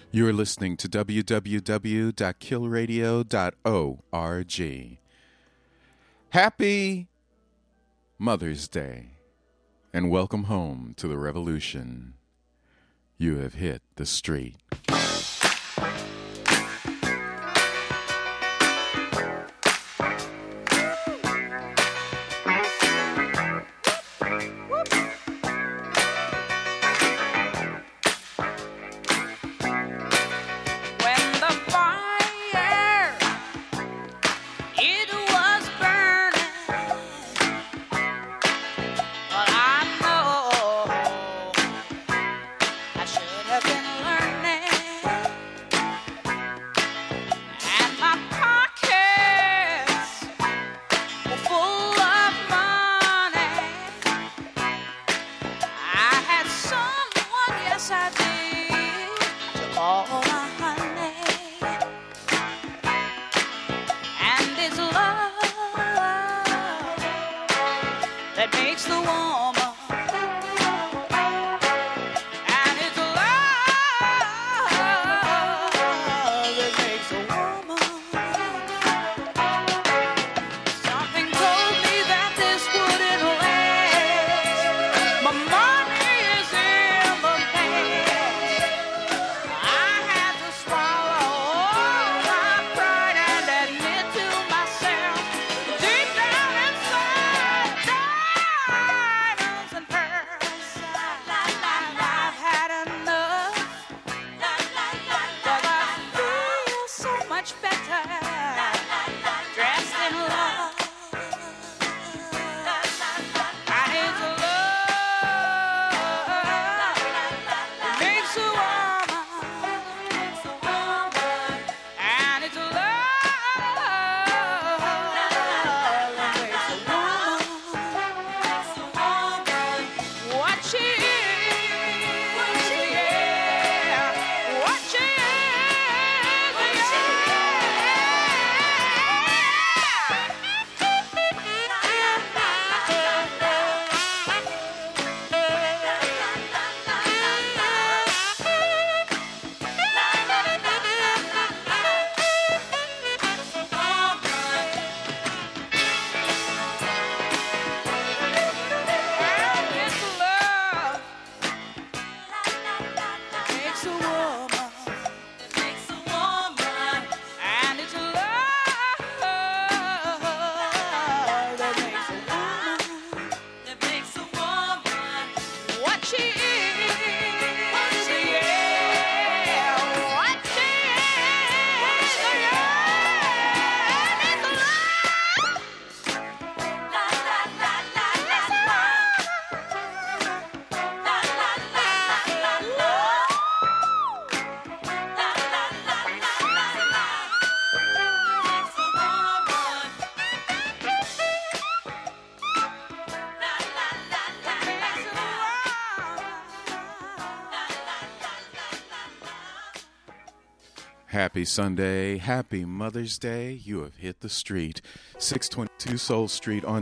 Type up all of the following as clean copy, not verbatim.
You're listening to www.killradio.org. Happy Mother's Day, and welcome home to the revolution. You have hit the street. Happy Sunday, happy Mother's Day. You have hit the street. 622 Soul Street on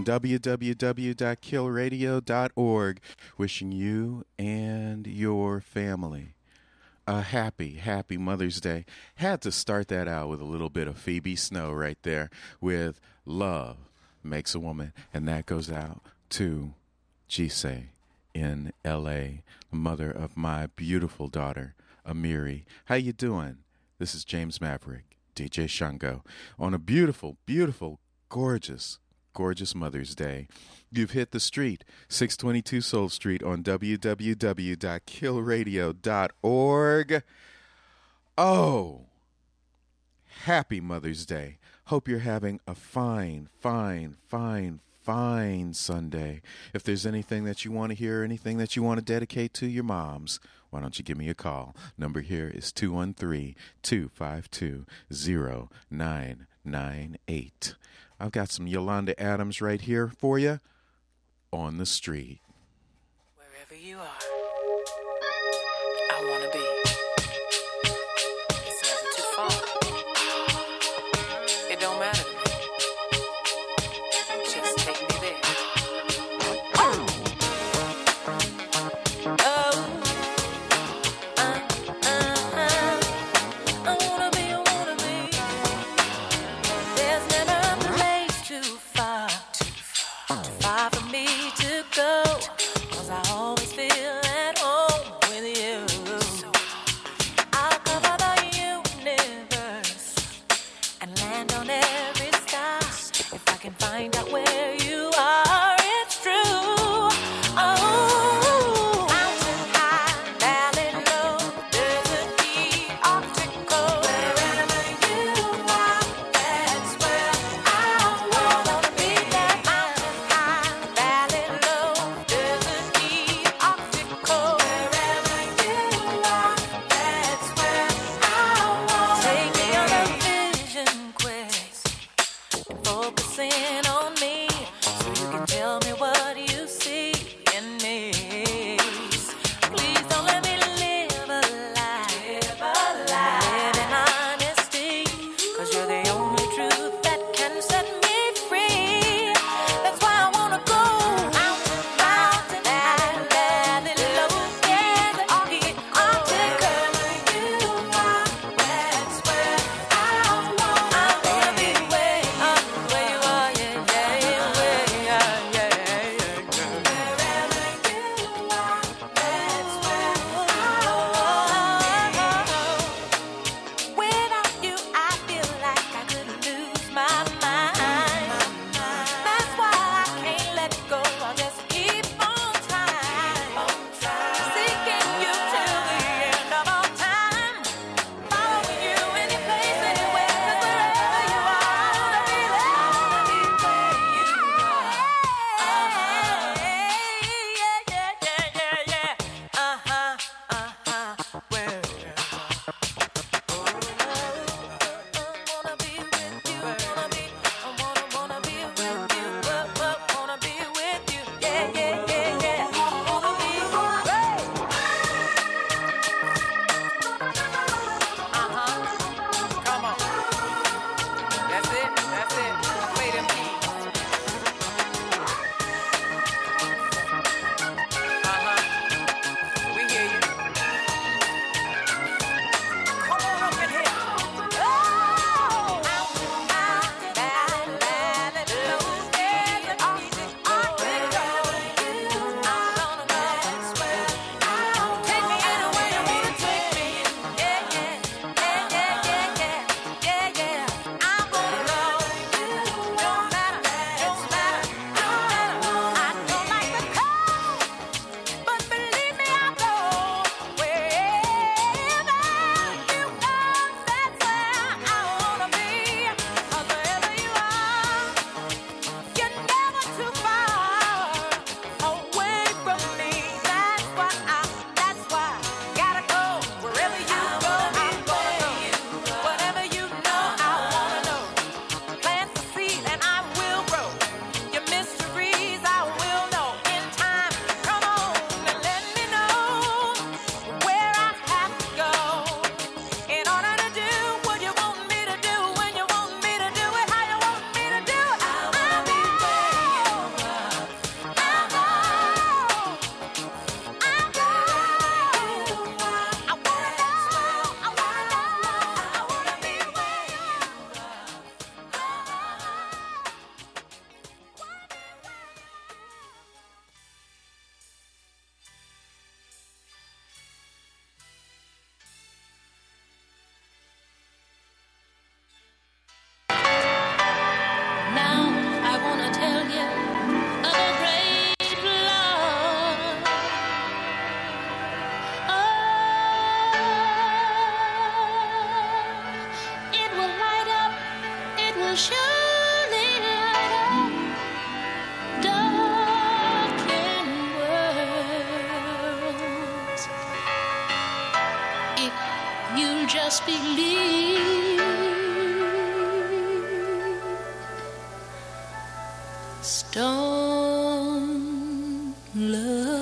www.killradio.org. Wishing you and your family a happy, happy Mother's Day. Had to start that out with a little bit of Phoebe Snow right there with Love Makes a Woman. And that goes out to Giselle in L.A., the mother of my beautiful daughter, Amiri. How you doing? This is James Maverick, DJ Shango, on a beautiful, beautiful, gorgeous, gorgeous Mother's Day. You've hit the street, 622 Soul Street on www.killradio.org. Oh, happy Mother's Day. Hope you're having a fine, fine, fine, fine Sunday. If there's anything that you want to hear, anything that you want to dedicate to your moms, why don't you give me a call? Number here is 213-252-0998. I've got some Yolanda Adams right here for you on the street. Wherever you are, I want to be. It's never too far. It don't matter to me. Just take me there. surely light up darkened worlds if you just believe. Stone love.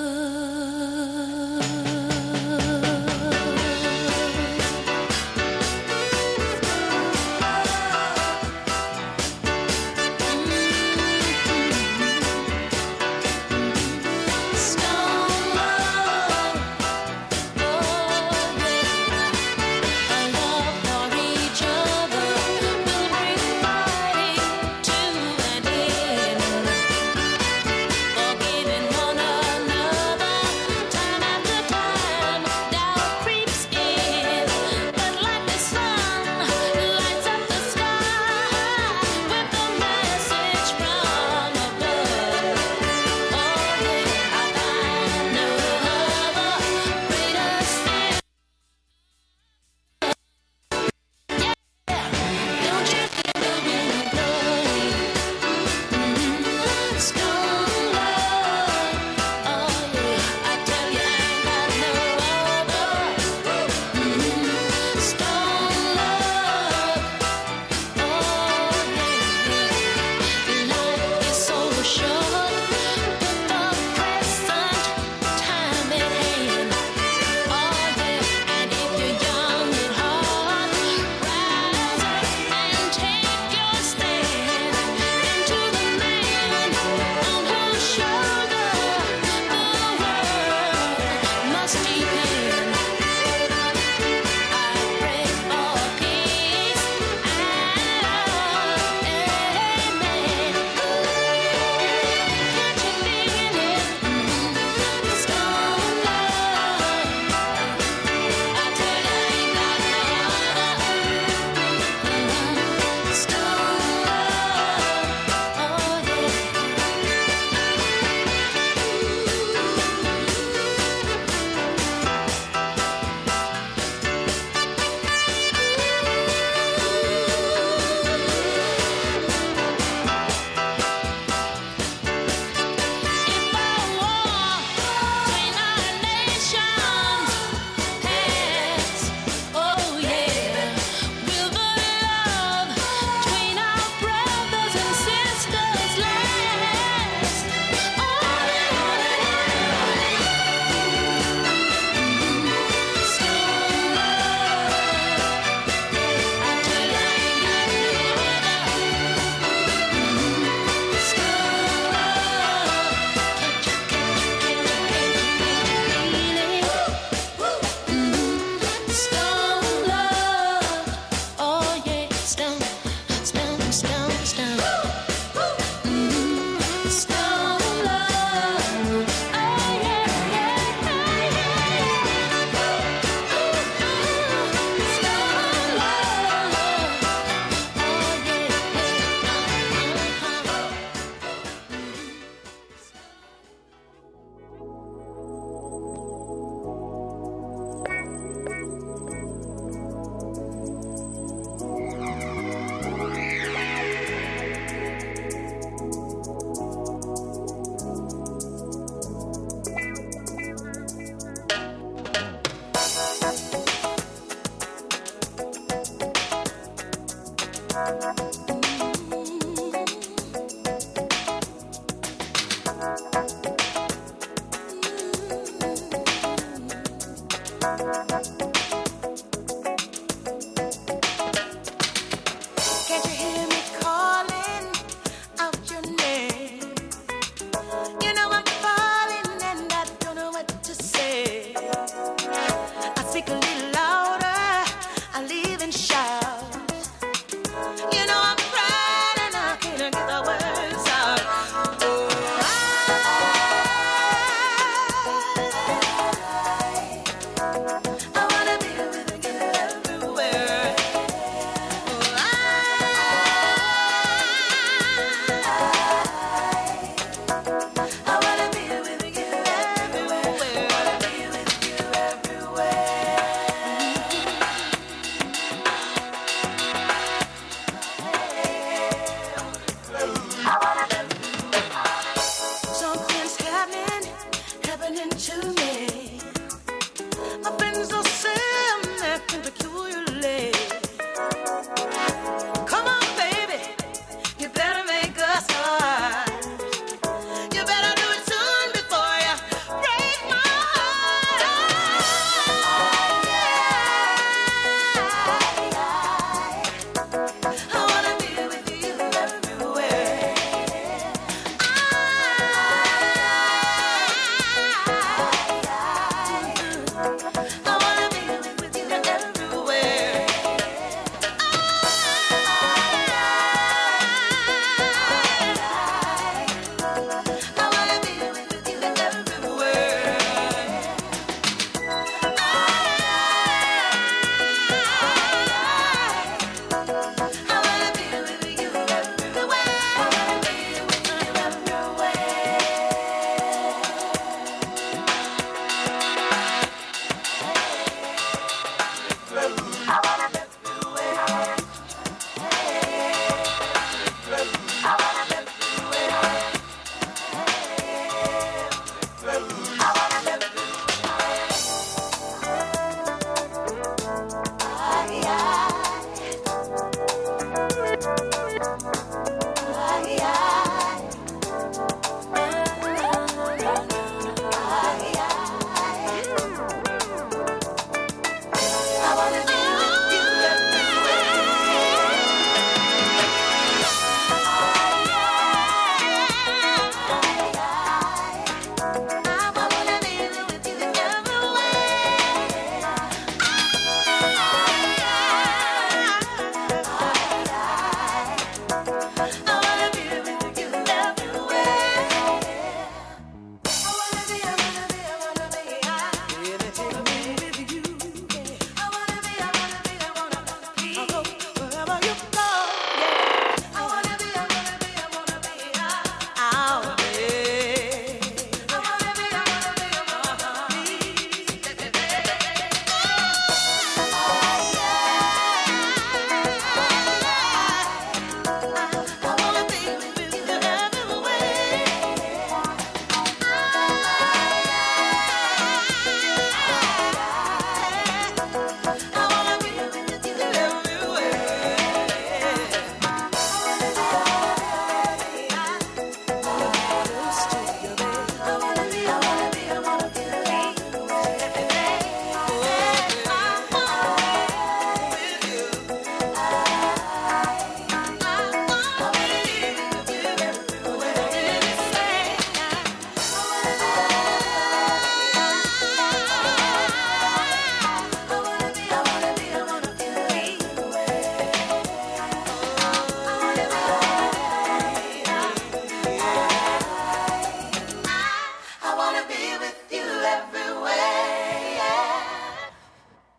Speak a little louder, I live and shout. You know I'm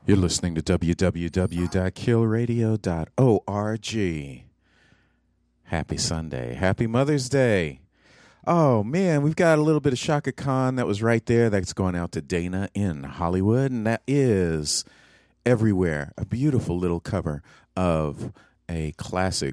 You're listening to www.killradio.org. Happy Sunday. Happy Mother's Day. Oh, man, we've got a little bit of Shaka Khan that was right there. That's going out to Dana in Hollywood, and that is Everywhere, a beautiful little cover of a classic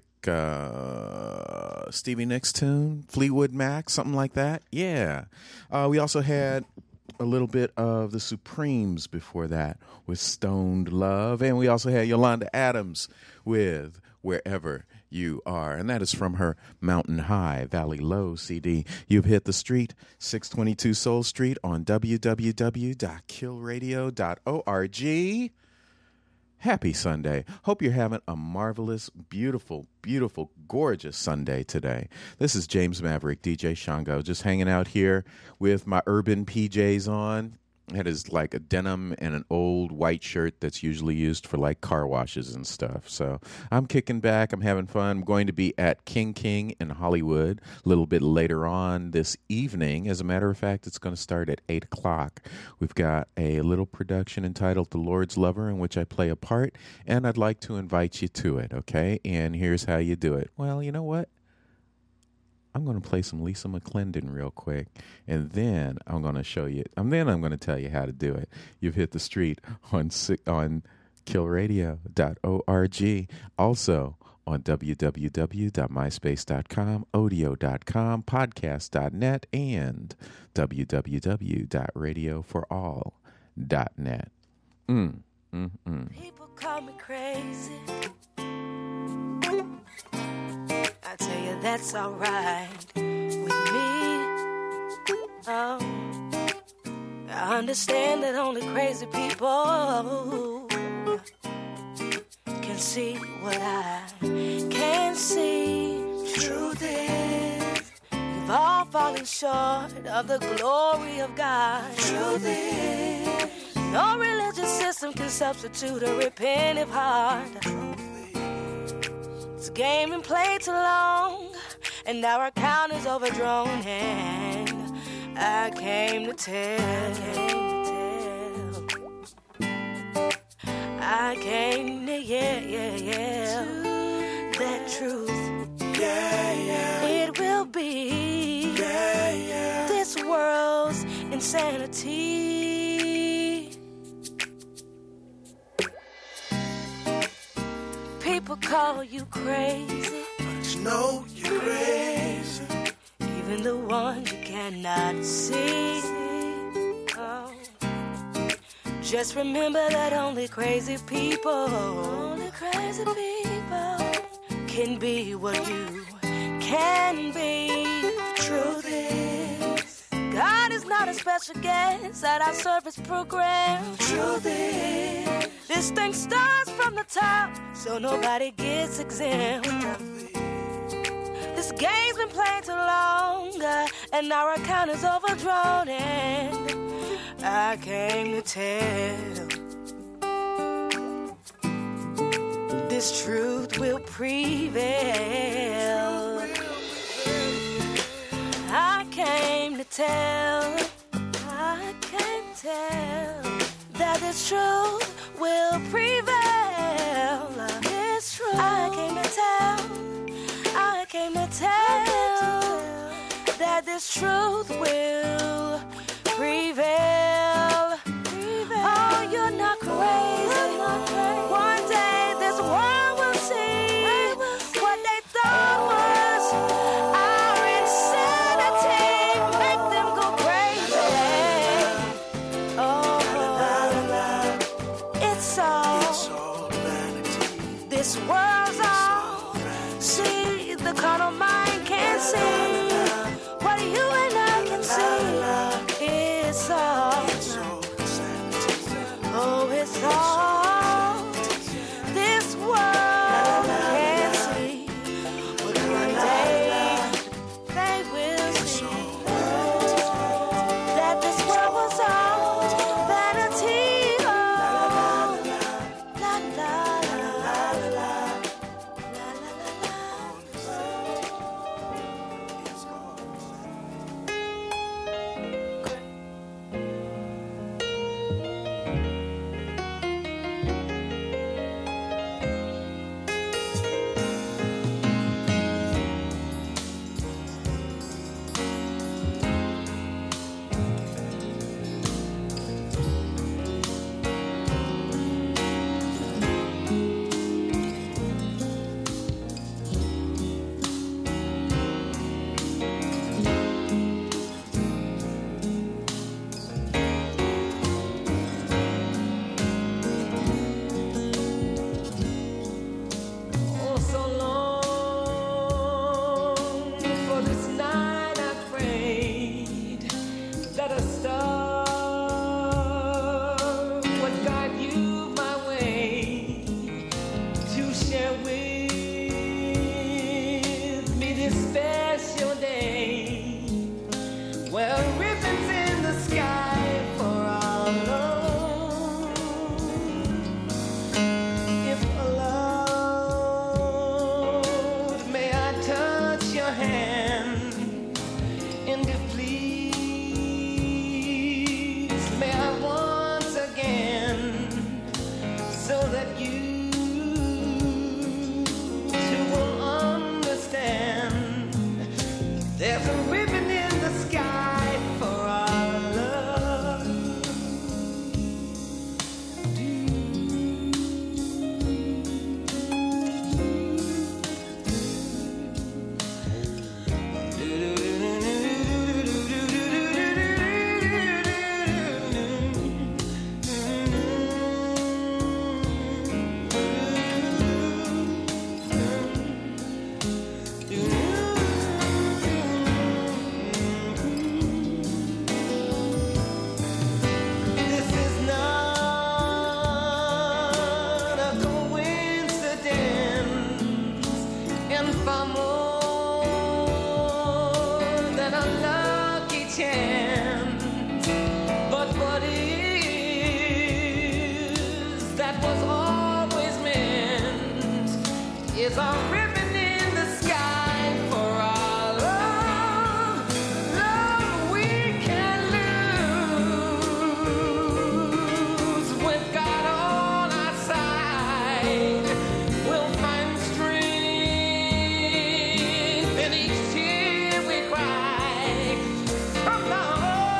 Stevie Nicks tune, Fleetwood Mac, something like that. Yeah. We also had a little bit of the Supremes before that with Stoned Love. And we also had Yolanda Adams with Wherever You Are. And that is from her Mountain High, Valley Low CD. You've hit the street, 622 Soul Street on www.killradio.org. Happy Sunday. Hope you're having a marvelous, beautiful, beautiful, gorgeous Sunday today. This is James Maverick, DJ Shango, just hanging out here with my urban PJs on. It is like a denim and an old white shirt that's usually used for like car washes and stuff. So I'm kicking back. I'm having fun. I'm going to be at King in Hollywood a little bit later on this evening. As a matter of fact, it's going to start at 8 o'clock. We've got a little production entitled The Lord's Lover in which I play a part, and I'd like to invite you to it, okay? And here's how you do it. Well, you know what? I'm going to play some Lisa McClendon real quick, and then I'm going to show you. And then I'm going to tell you how to do it. You've hit the street on killradio.org. Also on www.myspace.com, audio.com, podcast.net, and www.radioforall.net. People call me crazy. I tell you that's alright with me. Oh, I understand that only crazy people can see what I can't see. Truth is, we've all fallen short of the glory of God. Truth is, no religious system can substitute a repentant heart. This game been played too long, and now our count is overdrawn, and I came to tell, I came to that truth, it will be this world's insanity. People call you crazy, but you know you're crazy. Even the ones you cannot see. Oh. Just remember that only crazy people can be what you can be. Truth is, God is not a special guest at our service program. Truth is, this thing starts from the top, so nobody gets exempt. This game's been played too long, and our account is overdrawn, and I came to tell this truth will prevail. I came to tell that this truth will prevail. It's true. I came to tell that this truth will prevail. Oh, you're not crazy. One day this world will see what they thought was our insanity. Make them go crazy. Oh, it's all vanity. This world's all. See, the carnal mind can't see what you and I can see. It's all. Oh, it's all. This world can't see, but one day they will see that this world was all vanity. Oh, la la la la la la la la. you to understand. There's a ribbon in the sky for our love. This is not a coincidence, and far more than a lucky chance. But what is that was always meant is a ribbon in the sky for our love. Love we can lose with God on our side. We'll find strength in each tear we cry. From now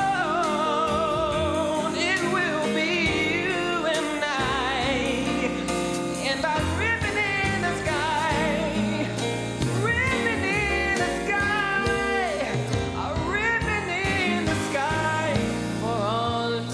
on, it will be you and I, and our ribbon in the sky, ribbon in the sky, a ribbon in the sky for all love.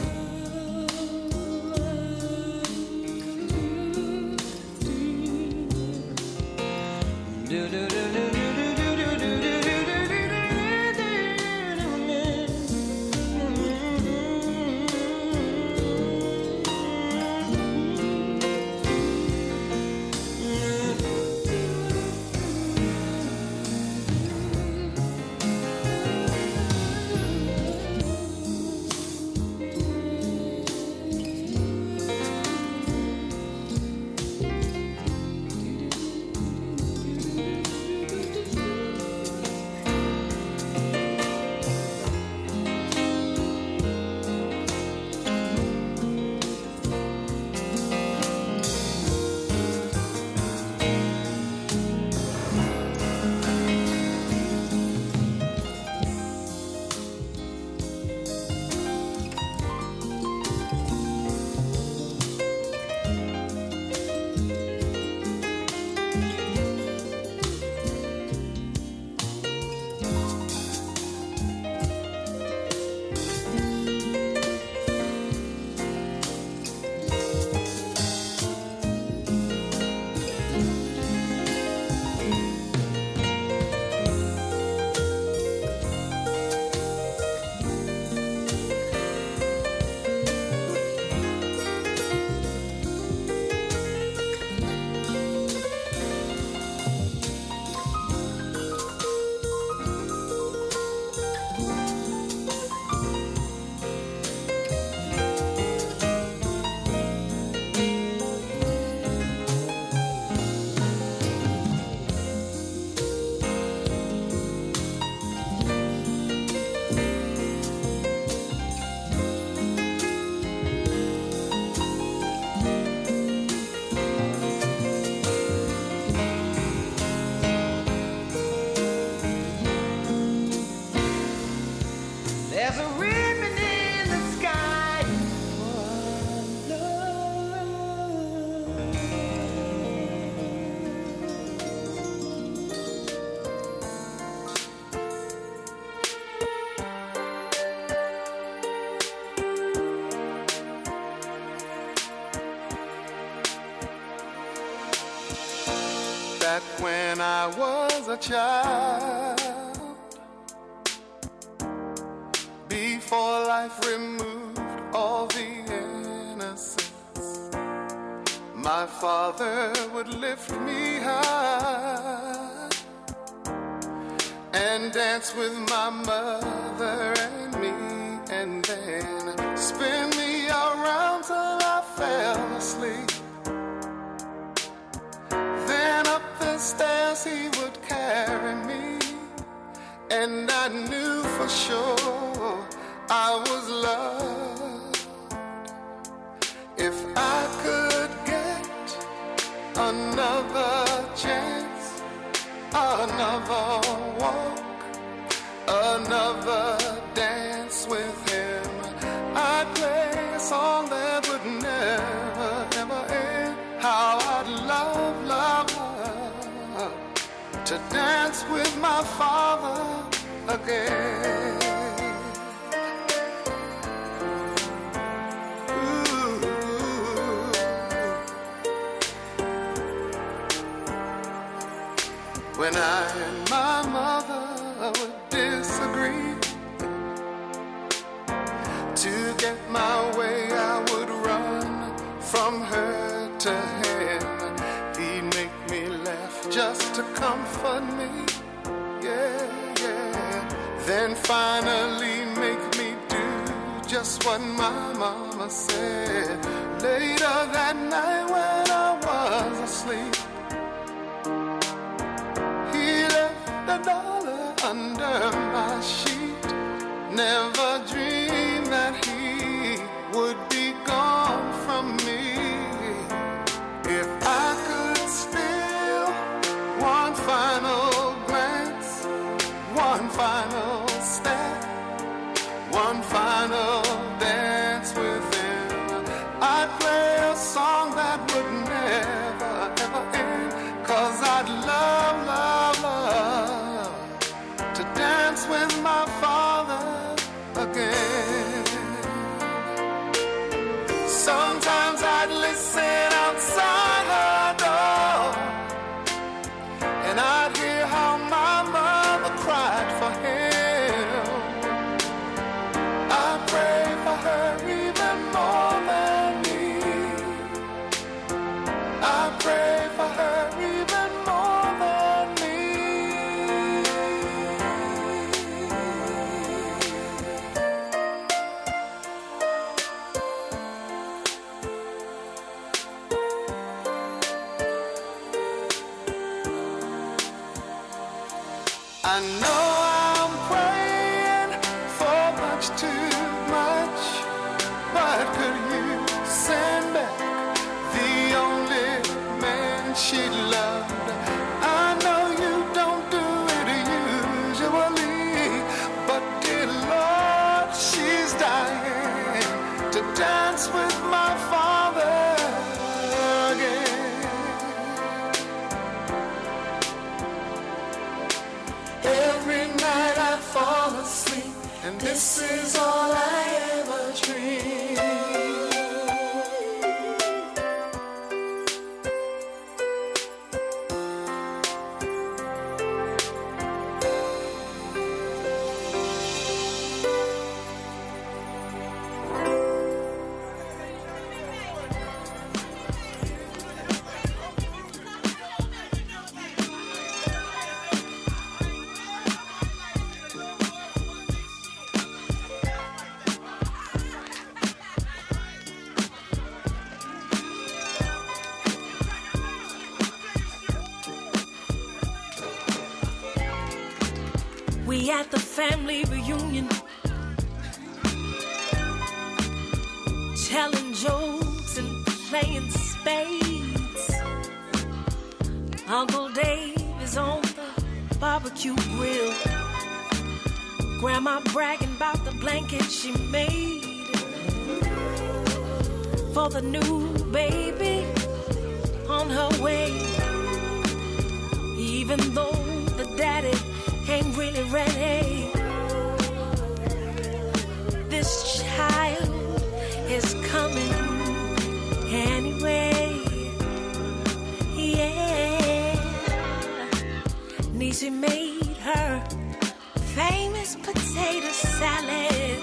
There's a ribbon in the sky for Back when I was a child, before life removed all the innocence, my father would lift me high and dance with my mother and me, and then spin me around till I fell asleep. Then up the stairs he would carry me, and I knew for sure I was loved. If I could get another chance, another walk, another dance with him. I'd play a song that would never, ever end. How I'd love, love, love to dance with my father again. When I and my mother would disagree, to get my way I would run from her to him. He'd make me laugh just to comfort me, yeah, yeah. Then finally make me do just what my mama said. Later that night when I was asleep, $1 under my sheet. Never dreamed that he would be gone from me. If I could steal one final glance, one final step, one final dance with him, I'd play a song that would never, ever end. 'Cause I'd love, love, love to dance with my father again. Sometimes I'd listen outside her door, and I'd hear how my mother cried for him. I pray for her even more than me. I pray for her even more than me. I know I'm praying for much too much, but could you send back the only man she loved? I know you don't do it usually, but dear Lord, she's dying to dance with my father again. Every night I fall asleep, and this is all I ever dream. We at the family reunion, telling jokes and playing spades. Uncle Dave is on the barbecue grill. Grandma bragging about the blanket she made for the new baby on her way. Even though the daddy ain't really ready, this child is coming anyway. Yeah, Niecy made her famous potato salad.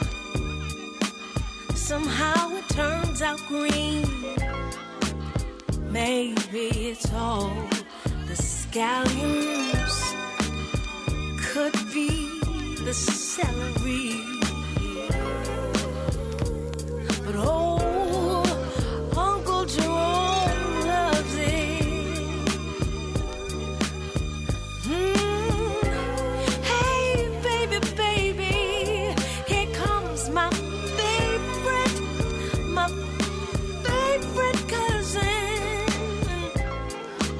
Somehow it turns out green. Maybe it's all the scallions, could be the celery. But oh, Uncle Jerome loves it. Hey, baby, baby, here comes my favorite cousin.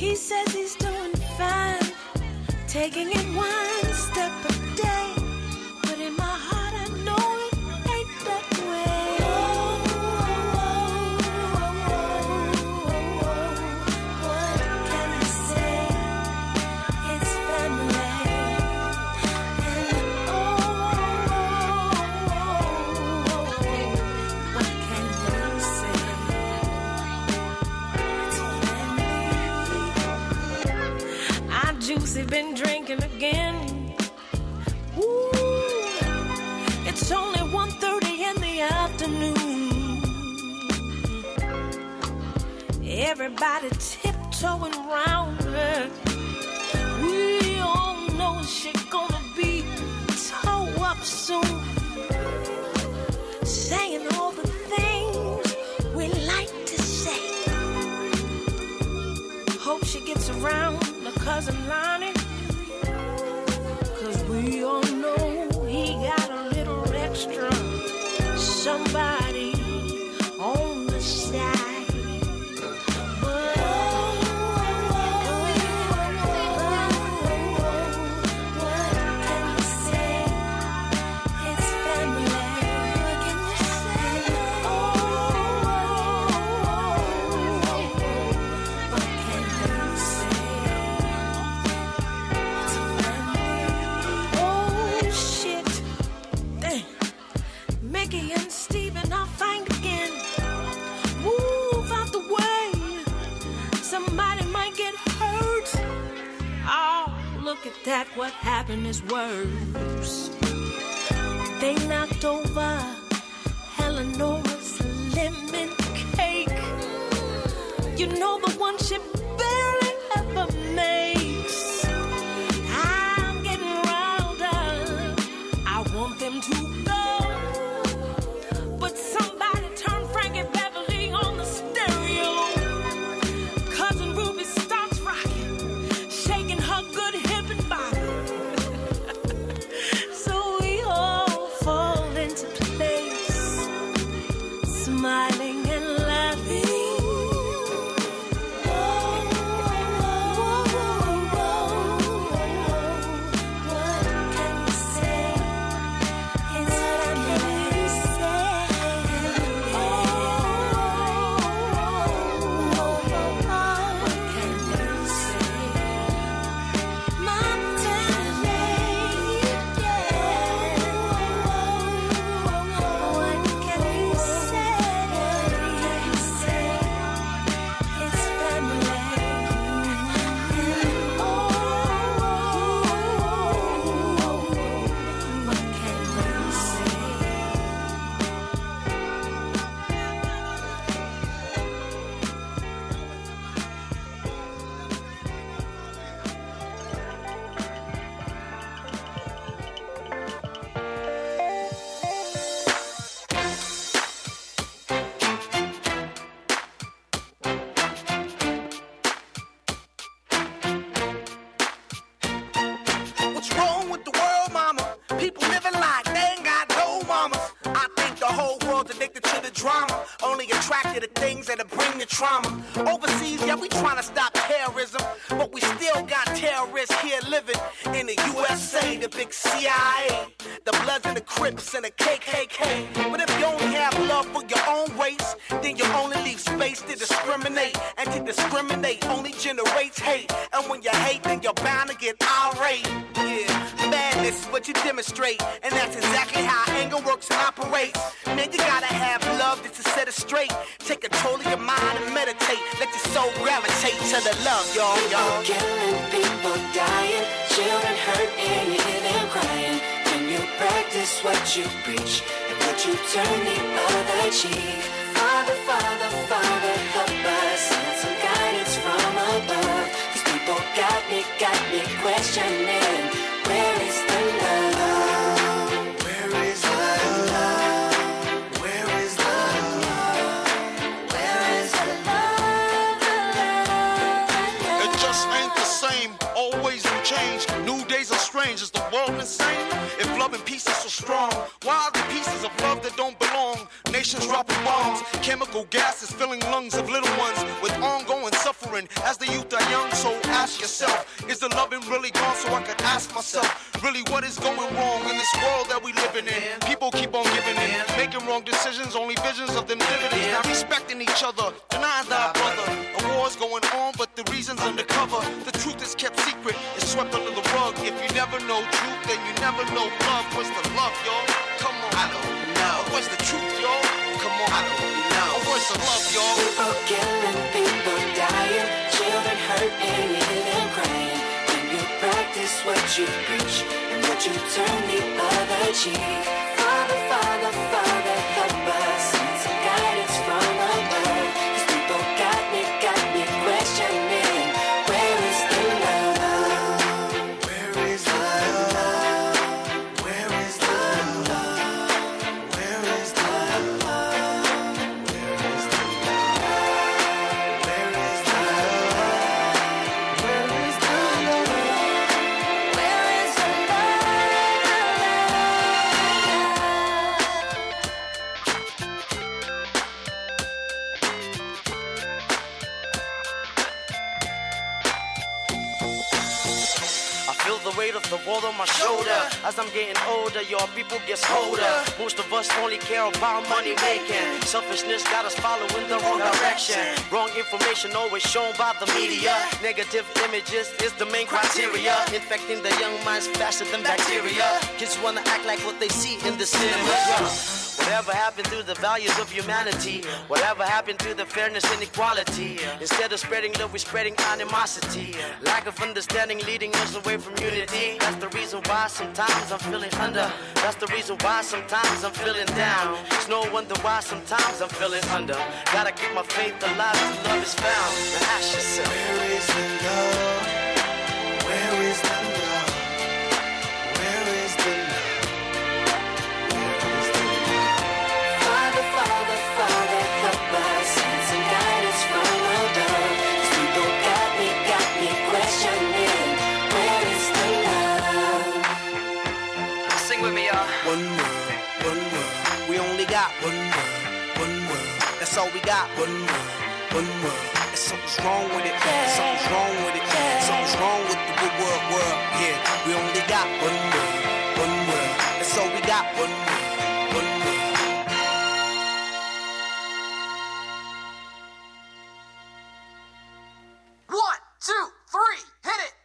He says he's doing fine, taking it one step a day. But in my heart I know it ain't that way. What can I say? It's family. And what can you say? It's family. Juicy been drinking again. Ooh, it's only 1:30 in the afternoon. Everybody tiptoeing around her. We all know she's gonna be toe up soon, saying all the things we like to say. Hope she gets around cousin Lonnie, 'cause we all know he got a little extra somebody on the side. Look at that, what happened is worse. They knocked over Eleanor's lemon cake. You know, the one she barely ever makes. I'm getting riled up. I want them to go. But somebody turn Frankie Beverly on the stereo. Cousin Ruby starts rocking, shaking her good hip and body. So we all fall into place, smiling and laughing. Trauma. Overseas, yeah, we trying to stop terrorism, but we still got terrorists here living in the USA, the big CIA, the Bloods and the Crips and the KKK. But if you only have love for your own race, then you only leave space to discriminate, and to discriminate only generates hate. And when you hate, then you're bound to get irate. Yeah, madness is what you demonstrate, and that's exactly how anger works and operates. Man, you gotta have love just to set it straight. Take control of your mind and meditate. Let your soul gravitate to the love, y'all. People killing, people dying, children hurt and you hear them crying. When you practice what you preach, and would you turn the other cheek? Father, Father, Father, help us, send some guidance from above. These people got me questioning, where is the love? Where is the love? Where is the love? Where is the love? It just ain't the same, always in change. New days are strange, is the world insane? If love and peace is so strong, why are the pieces of love that don't belong? Nations dropping bombs, chemical gases filling lungs of little ones with ongoing suffering. suffering. As the youth are young, so ask yourself, is the loving really gone? So I could ask myself, really what is going wrong in this world that we living in? People keep on giving in, making wrong decisions, only visions of them dividends. Not respecting each other, denying thy brother. A war's going on, but the reason's undercover. The truth is kept secret, it's swept under the rug. If you never know truth, then you never know love. What's the love, y'all? Come on. I don't know. What's the truth, y'all? Come on. I don't know. What's the love, y'all? People killing, people dying, children hurt and you hear them crying. When you practice what you preach and what you turn the other cheek. Father, Father, Father, help us. Send some guidance from above. These people got me questioning. Where is the love? Where is the love? Where is the love? Where is the love? Where is the love? Where is the love? Where is the love? Where is the I feel the weight of the world on my shoulder. As I'm getting older, your people get colder. Most of us only care about money making. Selfishness got us following the wrong direction. Wrong information always shown by the media. Negative images is the main criteria. Infecting the young minds faster than bacteria. Kids wanna act like what they see in the cinema. Whatever happened to the values of humanity? Whatever happened to the fairness and equality? Instead of spreading love, we're spreading animosity. Lack of understanding leading us away from unity. That's the reason why sometimes I'm feeling under. That's the reason why sometimes I'm feeling down. It's no wonder why sometimes I'm feeling under. Gotta keep my faith alive till love is found. Now ask yourself, Where is the love? Where is the love? Where is the love? Where is the love? Father, Father, Father, help us. Send some guidance from above. These people got me questioning. Where is the love? sing with me, y'all. One world, one world. We only got One world, one world. that's all we got. One world, one world. And something's wrong with it. Something's wrong with it. Something's wrong with the world. Yeah, we only got One world, one world. that's all we got. One world, one world. One, two, three, hit it.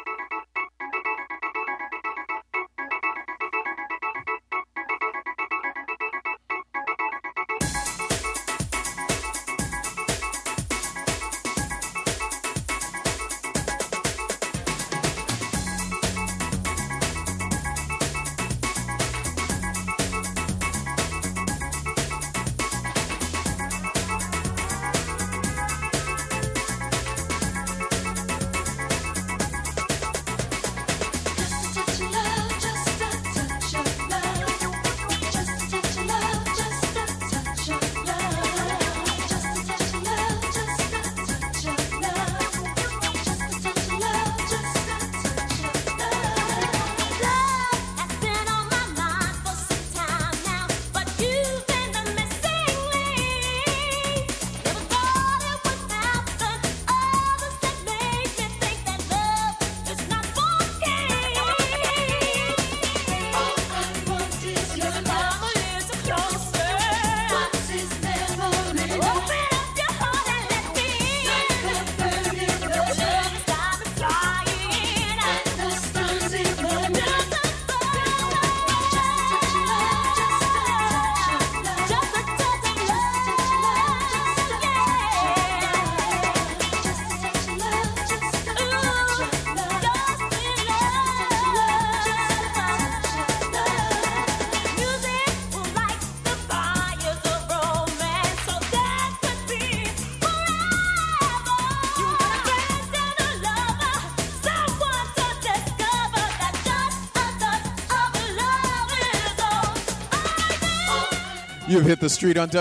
You've hit the street on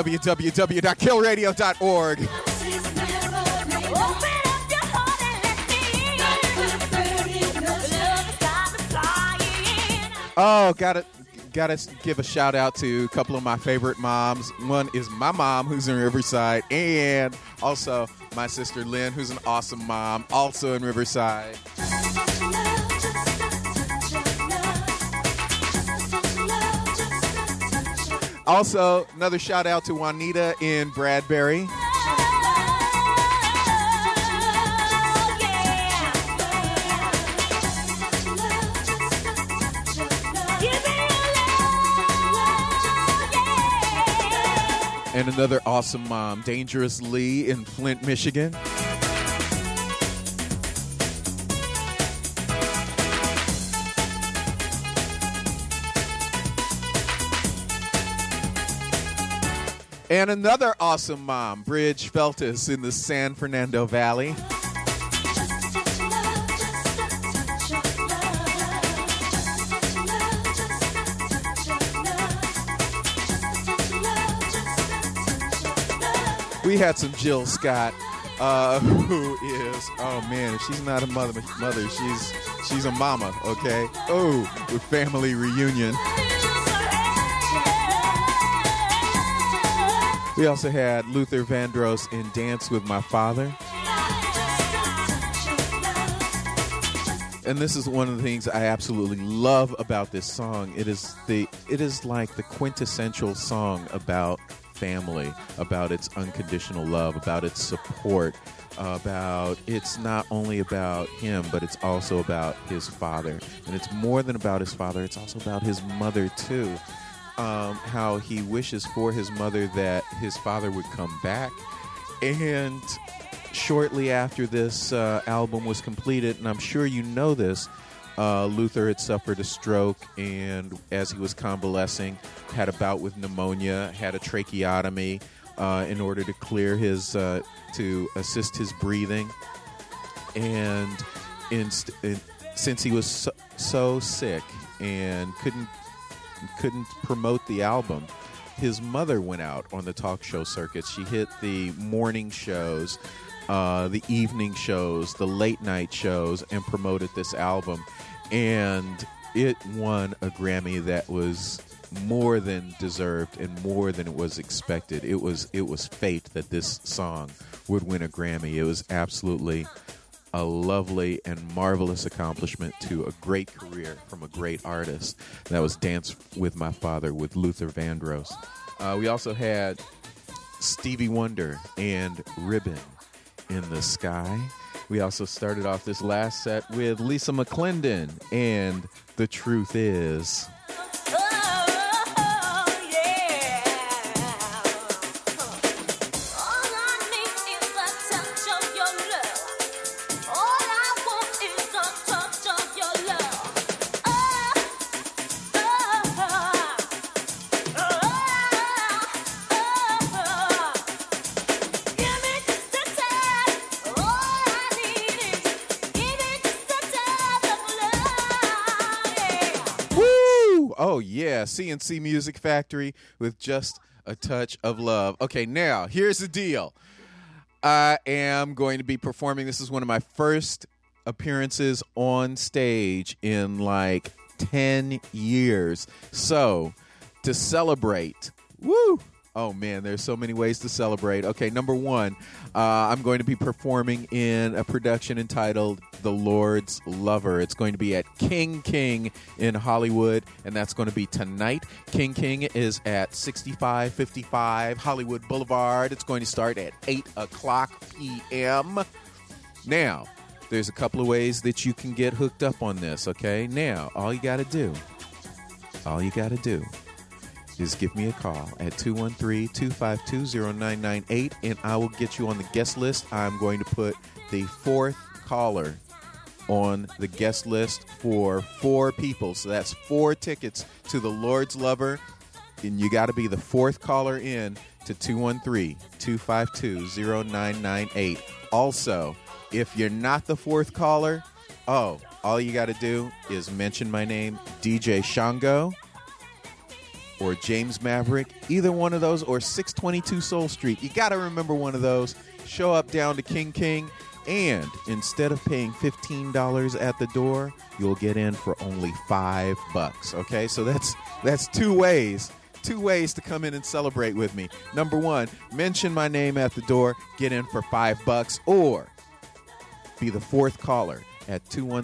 www.killradio.org. Oh, gotta give a shout out to a couple of my favorite moms. One is my mom, who's in Riverside, and also my sister Lynn, who's an awesome mom, also in Riverside. Also, another shout out to Juanita in Bradbury. And another awesome mom, Dangerous Lee in Flint, Michigan. And another awesome mom, Bridge Feltus in the San Fernando Valley. We had some Jill Scott, who is, oh man, if she's not a mother, she's a mama, okay? Oh, with Family Reunion. We also had Luther Vandross in Dance with My Father. And this is one of the things I absolutely love about this song. It is like the quintessential song about family, about its unconditional love, about its support, about it's not only about him, but it's also about his father. And it's more than about his father, it's also about his mother too. How he wishes for his mother that his father would come back. And shortly after this album was completed, and I'm sure you know this, Luther had suffered a stroke, and as he was convalescing, had a bout with pneumonia, had a tracheotomy in order to clear his, to assist his breathing. And since he was so sick and couldn't promote the album, his mother went out on the talk show circuit. She hit the morning shows, the evening shows, the late night shows, and promoted this album. And it won a Grammy that was more than deserved and more than it was expected. It was fate that this song would win a Grammy. It was absolutely a lovely and marvelous accomplishment to a great career from a great artist. That was Dance with My Father with Luther Vandross. We also had Stevie Wonder and Ribbon in the Sky. We also started off this last set with Lisa McClendon and The Truth Is. Oh, yeah, CNC Music Factory with Just a Touch of Love. Okay, now, here's the deal. I am going to be performing. This is one of my first appearances on stage in like 10 years. So, to celebrate, woo! Oh, man, there's so many ways to celebrate. Okay, number one, I'm going to be performing in a production entitled The Lord's Lover. It's going to be at King King in Hollywood, and that's going to be tonight. King King is at 6555 Hollywood Boulevard. It's going to start at 8 o'clock p.m. Now, there's a couple of ways that you can get hooked up on this, okay? Now, all you got to do is give me a call at 213-252-0998, and I will get you on the guest list. I'm going to put the fourth caller on the guest list for 4 people. So that's 4 tickets to The Lord's Lover, and you got to be the fourth caller in to 213-252-0998. Also, if you're not the fourth caller, all you got to do is mention my name, DJ Shango, or James Maverick, either one of those, or 622 Soul Street. You got to remember one of those. Show up down to King King, And instead of paying $15 at the door, you'll get in for only $5. Okay, so that's two ways to come in and celebrate with me. Number one, mention my name at the door, get in for $5, or be the fourth caller at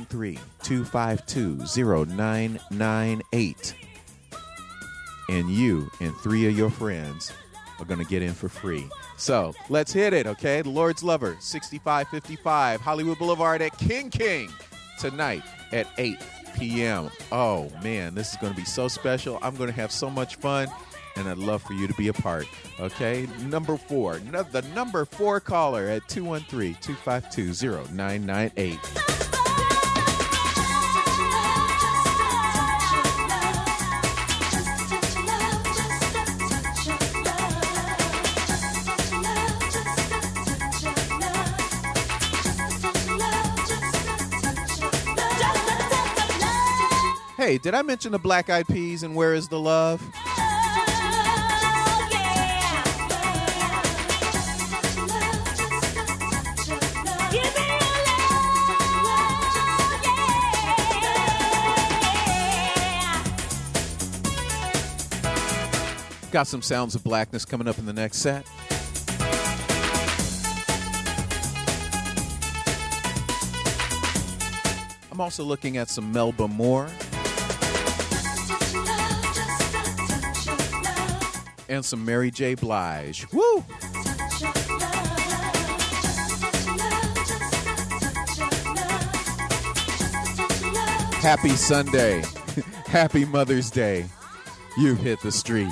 213-252-0998. And you and three of your friends are going to get in for free. So let's hit it, okay? The Lord's Lover, 6555 Hollywood Boulevard at King tonight at 8 p.m. Oh, man, this is going to be so special. I'm going to have so much fun, and I'd love for you to be a part, okay? Number 4, the number 4 caller at 213-252-0998. Hey, did I mention the Black Eyed Peas and Where Is the Love? Got some Sounds of Blackness coming up in the next set. I'm also looking at some Melba Moore. And some Mary J. Blige. Woo! Happy Sunday. Happy Mother's Day. You've hit the street.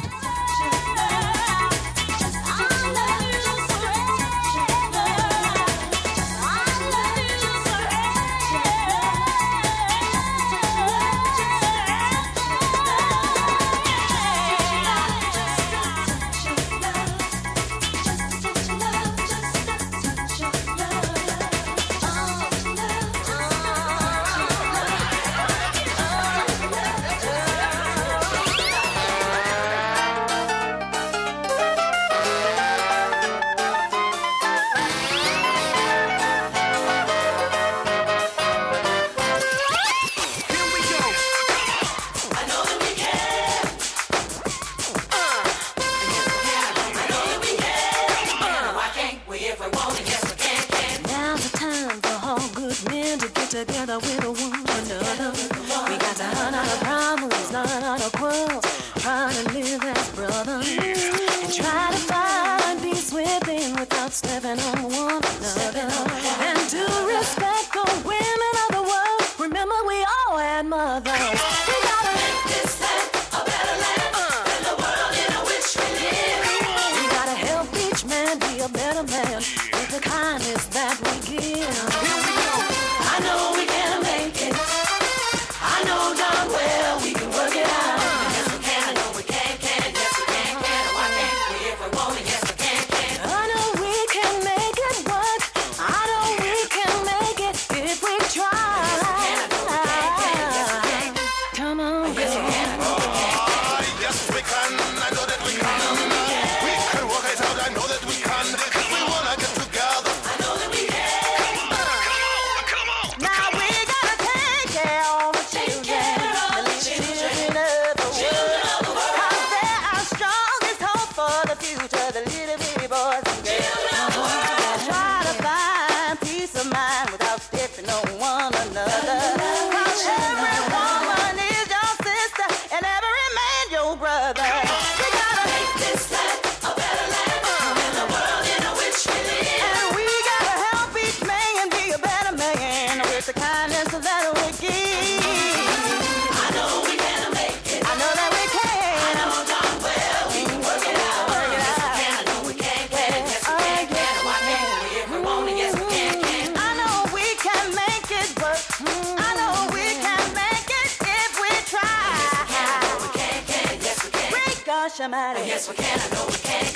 Yes, we can. I know we can.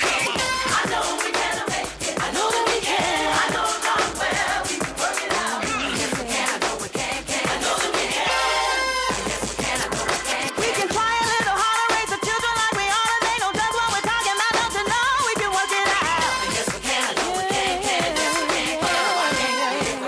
I know we can make it. I know that we can. I know darn well we can work it out. Yes, we can. I know we can. I know that we can. Yes, we can. I know we can. We can try a little harder, raise the children like we ought to. They know just what we're talking about. Don't you know we can work it out? Yes, we can. I know we can. Yes, we can.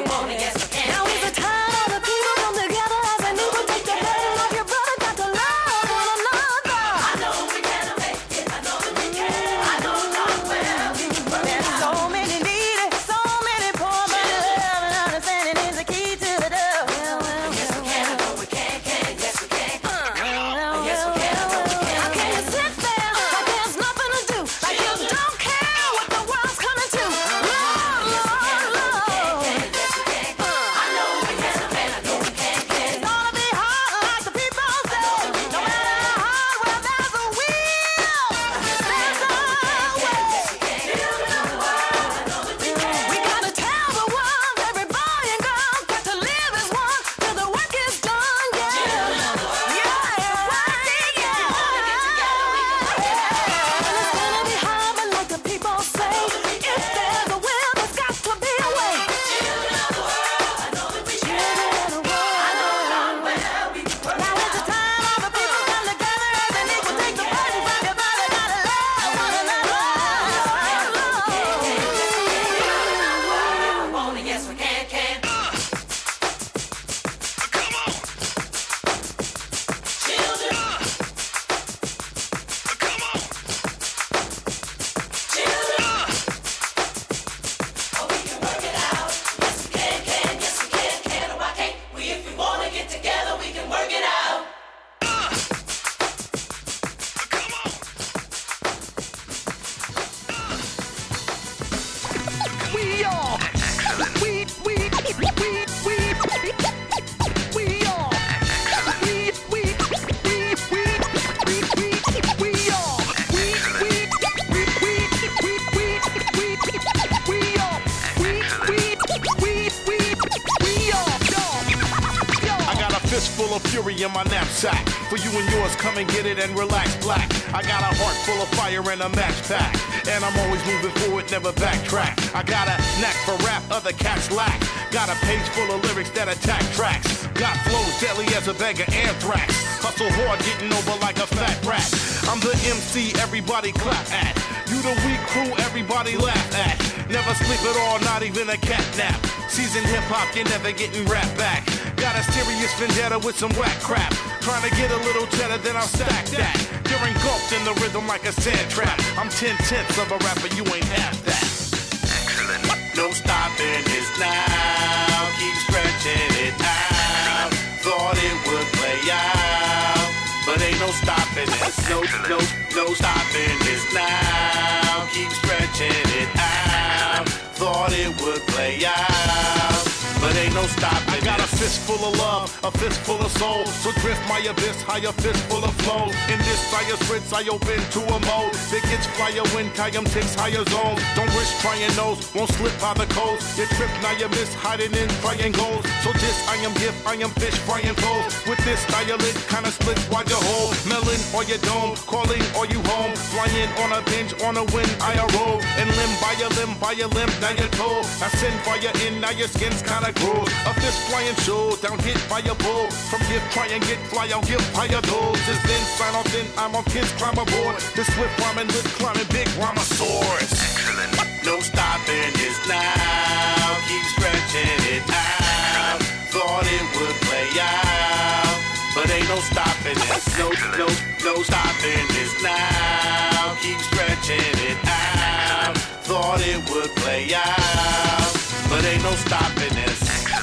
full of fury in my knapsack. For you and yours, come and get it and relax, black. I got a heart full of fire and a match pack. And I'm always moving forward, never backtrack. I got a knack for rap, other cats lack. Got a page full of lyrics that attack tracks. Got flows deadly as a bag of anthrax. Hustle hard, getting over like a fat rat. I'm the MC everybody clap at. You the weak crew everybody laugh at. Never sleep at all, not even a cat nap. Seasoned hip-hop, you're never getting rap back. Got a serious vendetta with some whack crap. Trying to get a little cheddar, then I'll stack that. You're engulfed in the rhythm like a sand trap. I'm 10/10 of a rapper, you ain't half that. Excellent. No stopping this now. Keep stretching it out. Thought it would play out, but ain't no stopping this. No stopping this now. Keep stretching it out. Thought it would play out, but ain't no stopping. I got a fist full of love, a fist full of soul. So drift my abyss, higher fist full of flow. In this fire spritz, I open to a mode that gets flyer when Kayam takes higher zone. Don't risk trying those, won't slip by the coast. You trip, now you miss, hiding in triangles. So this I am gift, I am fish frying poles. With this style, it kinda splits while you hold. Melon or you don't, calling or you home. Flying on a binge, on a win, I roll. And limb by a limb, now you're told. I send fire in, now your skin's kinda grows. A fist flying show, down hit by a bull. From gift, try and get fly, I'll give higher those. Just then, sign off, then I'm on kids, climb aboard. This swift rhyming, lip climbing, big rhinosaurus. Excellent. No stopping this now, keep stretching it out. Thought it would play out, but ain't no stopping this. No stopping this now, keep stretching it out. Thought it would play out, but ain't no stopping this.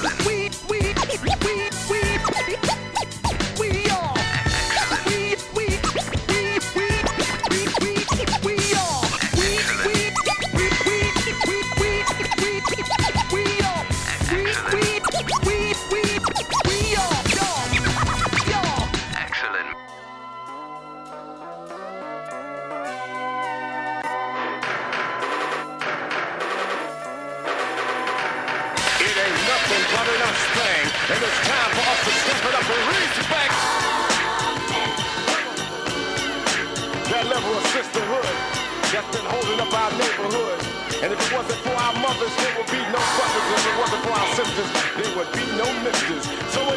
And it's time for us to step it up and respect that level of sisterhood that's been holding up our neighborhood. And if it wasn't for our mothers, there would be no brothers. If it wasn't for our sisters, there would be no misters. So